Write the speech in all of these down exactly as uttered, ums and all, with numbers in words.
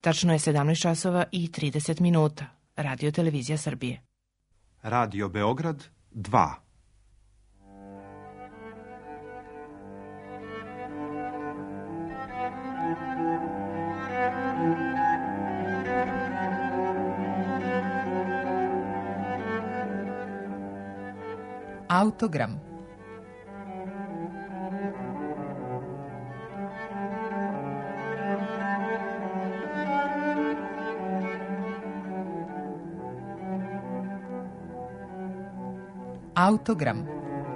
Tačno je sedamnaest časova i trideset minuta. Radio Televizija Srbije. Radio Beograd dva. Autogram. Autogram.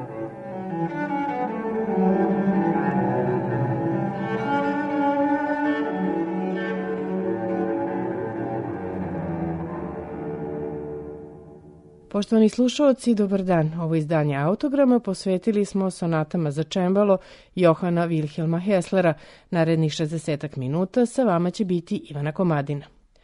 Poštovani slušaoci, dobar dan. Ovo izdanje Autograma posvetili smo sonatama za čembalo Johana Wilhelma Hesslera. Narednih šezdesetak minuta sa vama će biti Ivana Komadina.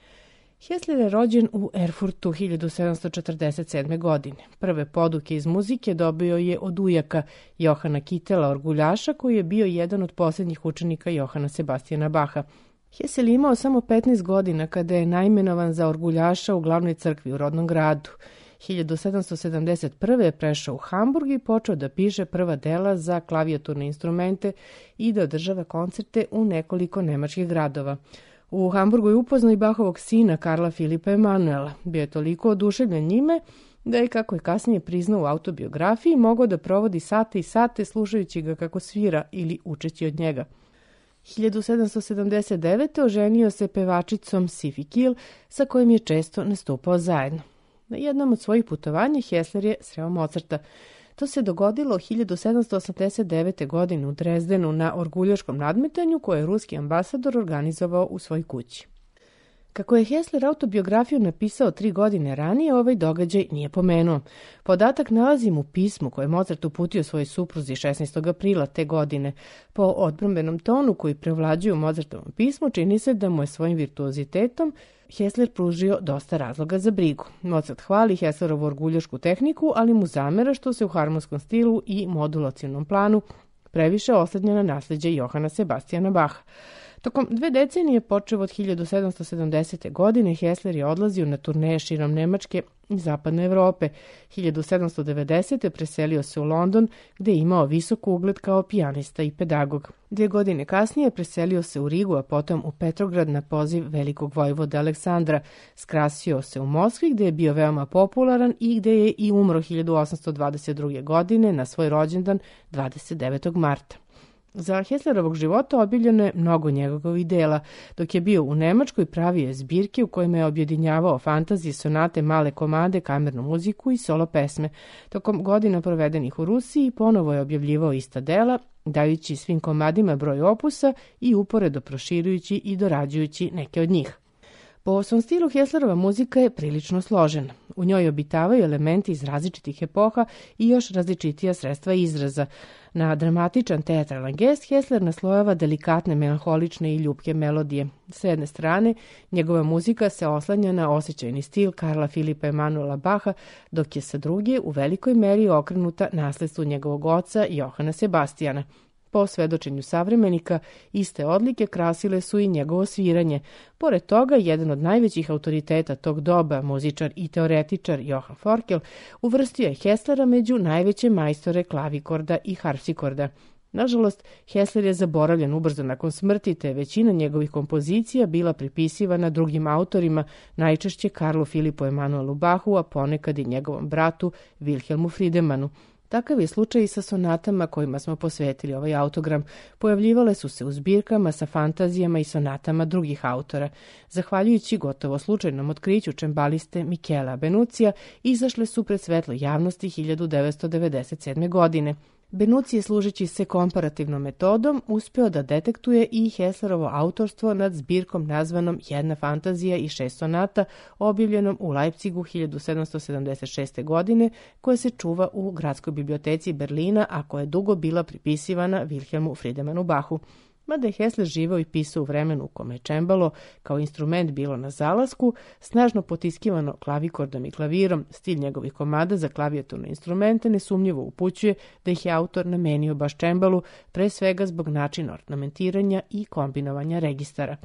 Hessler je rođen u Erfurtu hiljadu sedamsto četrdeset sedme. godine. Prve poduke iz muzike dobio je od ujaka Johana Kittela, orguljaša, koji je bio jedan od posljednjih učenika Johana Sebastijana Baha. Hessel je imao samo petnaest godina kada je naimenovan za orguljaša u glavnoj crkvi u rodnom gradu. hiljadu sedamsto sedamdeset prve. je prešao u Hamburg i počeo da piše prva dela za klavijaturne instrumente i da održava koncerte u nekoliko nemačkih gradova. U Hamburgu je upoznao i Bachovog sina Karla Filipa Emanuela. Bio je toliko oduševljen njime da je, kako je kasnije priznao u autobiografiji, mogao da provodi sate i sate slušajući ga kako svira ili učeći od njega. hiljadu sedamsto sedamdeset devete. oženio se pevačicom Sifi Kiel, sa kojim je često nastupao zajedno. Na jednom od svojih putovanja Hessler je sreo Mozarta. To se dogodilo hiljadu sedamsto osamdeset devete. godine u Drezdenu na orguljaškom nadmetanju koje je ruski ambasador organizovao u svojoj kući. Kako je Hessler autobiografiju napisao tri godine ranije, ovaj događaj nije pomenuo. Podatak nalazim u pismu koje je Mozart uputio svojoj supruzi šesnaestog aprila te godine. Po odbrambenom tonu koji prevlađuje u Mozartovom pismu, čini se da mu je svojim virtuozitetom Hessler pružio dosta razloga za brigu. Mozart hvali Hesslerovu orguljašku tehniku, ali mu zamera što se u harmonskom stilu i modulacionom planu previše oslanja na nasljeđe Johana Sebastijana Baha. Tokom dve decenije, počev od hiljadu sedamsto sedamdesete. godine, Hessler je odlazio na turneje širom Nemačke i zapadne Evrope. hiljadu sedamsto devedesete. preselio se u London, gde je imao visok ugled kao pijanista i pedagog. Dvije godine kasnije preselio se u Rigu, a potom u Petrograd na poziv velikog vojvode Aleksandra. Skrasio se u Moskvi, gde je bio veoma popularan i gde je i umro hiljadu osamsto dvadeset druge. godine na svoj rođendan dvadeset devetog marta. Za Hesslerovog života objavljeno je mnogo njegovih dela. Dok je bio u Nemačkoj, pravio je zbirke u kojima je objedinjavao fantazije, sonate, male komade, kamernu muziku i solo pesme. Tokom godina provedenih u Rusiji ponovo je objavljivao ista dela, dajući svim komadima broj opusa i uporedo proširujući i dorađujući neke od njih. Po svom stilu Hesslerova muzika je prilično složena. U njoj obitavaju elementi iz različitih epoha i još različitija sredstva izraza. Na dramatičan teatralan gest Hessler naslojava delikatne, melanholične i ljubke melodije. S jedne strane, njegova muzika se oslanja na osjećajni stil Karla Filipa Emanuela Baha, dok je sa druge u velikoj meri okrenuta nasledstvu njegovog oca Johana Sebastijana. Po svedočenju savremenika, iste odlike krasile su i njegovo sviranje. Pored toga, jedan od najvećih autoriteta tog doba, muzičar i teoretičar Johann Forkel, uvrstio je Hesslera među najveće majstore klavikorda i harpsikorda. Nažalost, Hessler je zaboravljen ubrzo nakon smrti, te većina njegovih kompozicija bila pripisivana drugim autorima, najčešće Karlu Filipu Emanuelu Bahu, a ponekad i njegovom bratu Wilhelmu Friedemanu. Takav je slučaj i sa sonatama kojima smo posvetili ovaj autogram. Pojavljivale su se u zbirkama sa fantazijama i sonatama drugih autora. Zahvaljujući gotovo slučajnom otkriću čembaliste Michela Benucija, izašle su pred svetlo javnosti hiljadu devetsto devedeset sedme. godine. Benucci je, služeći se komparativnom metodom, uspeo da detektuje i Hesslerovo autorstvo nad zbirkom nazvanom Jedna fantazija i šest sonata, objavljenom u Leipzigu hiljadu sedamsto sedamdeset šeste. godine, koja se čuva u Gradskoj biblioteci Berlina, a koja je dugo bila pripisivana Wilhelmu Friedemanu Bahu. Mada je Hessler živeo i pisao u vremenu u kome je čembalo kao instrument bilo na zalasku, snažno potiskivano klavikordom i klavirom, stil njegovih komada za klavijaturne instrumente nesumnjivo upućuje da ih je autor namenio baš čembalu, pre svega zbog načina ornamentiranja i kombinovanja registara.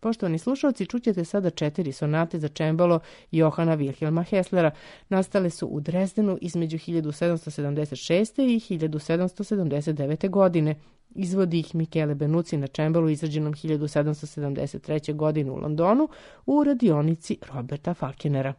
Poštovani slušalci, čućete sada četiri sonate za čembalo Johana Wilhelma Heslera. Nastale su u Drezdenu između hiljadu sedamsto sedamdeset šeste. i hiljadu sedamsto sedamdeset devete. godine. Izvodi ih Michele Benucci na čembalu izrađenom hiljadu sedamsto sedamdeset treće. godine u Londonu u radionici Roberta Falkenera.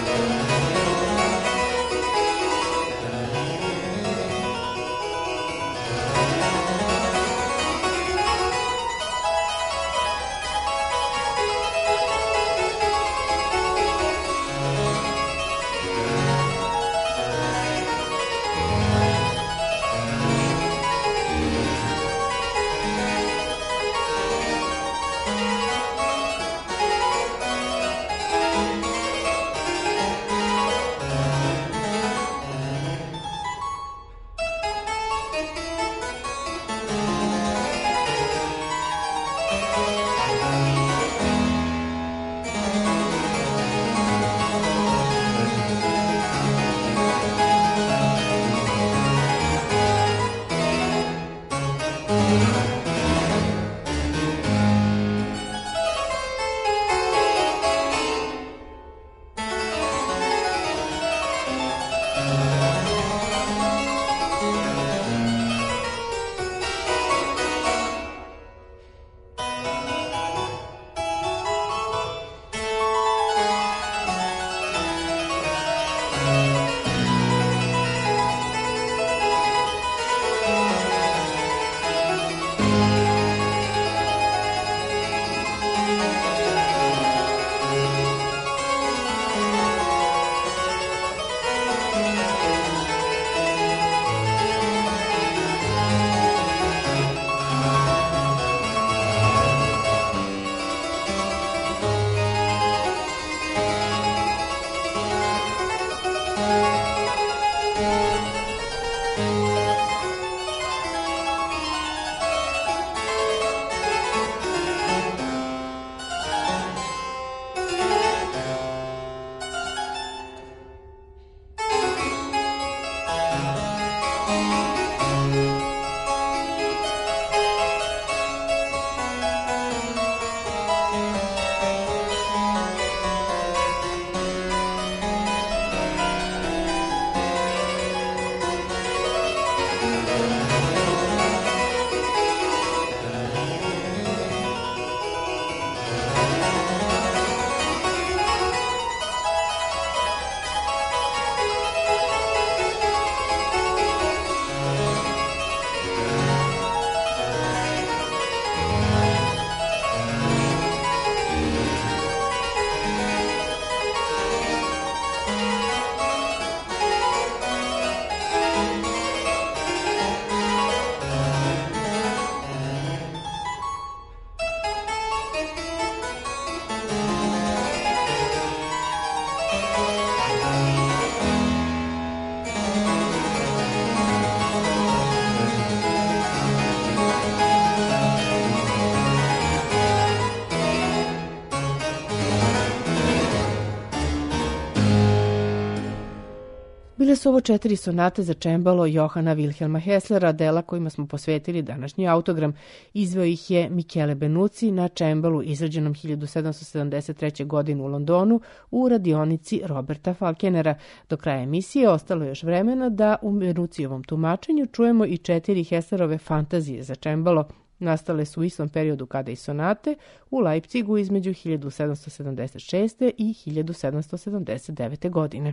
Bile su ovo četiri sonate za čembalo Johana Wilhelma Hesslera, dela kojima smo posvetili današnji autogram. Izveo ih je Michele Benucci na čembalu izrađenom hiljadu sedamsto sedamdeset treće. godine u Londonu u radionici Roberta Falkenera. Do kraja emisije ostalo je još vremena da u Benuccijevom tumačenju čujemo i četiri Hesslerove fantazije za čembalo. Nastale su u istom periodu kada i sonate u Leipzigu između hiljadu sedamsto sedamdeset šeste. i hiljadu sedamsto sedamdeset devete. godine.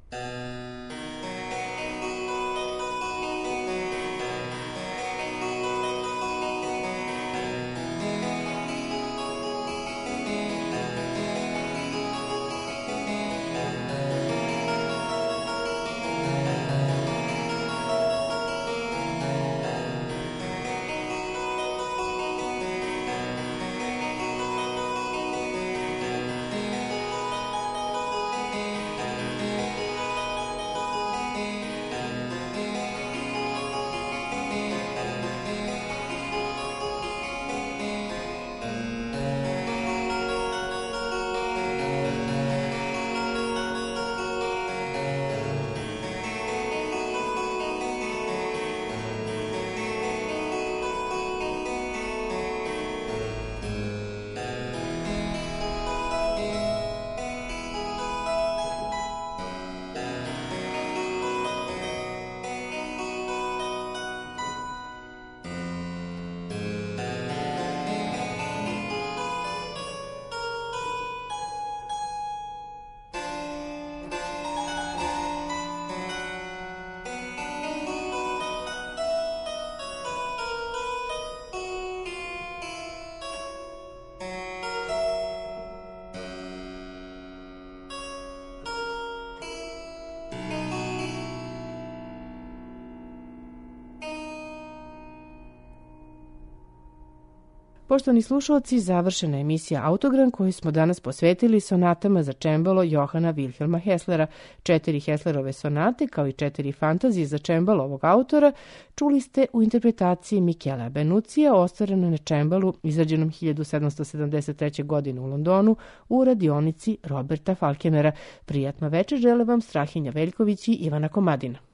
Poštovani slušalci, završena emisija Autogram koju smo danas posvetili sonatama za čembalo Johana Wilhelma Hesslera. Četiri Hesslerove sonate, kao i četiri fantazije za čembalo ovog autora, čuli ste u interpretaciji Michela Benucija, ostvareno na čembalu, izrađenom hiljadu sedamsto sedamdeset treće. godine u Londonu u radionici Roberta Falkenera. Prijatno večer žele vam Strahinja Veljković i Ivana Komadina.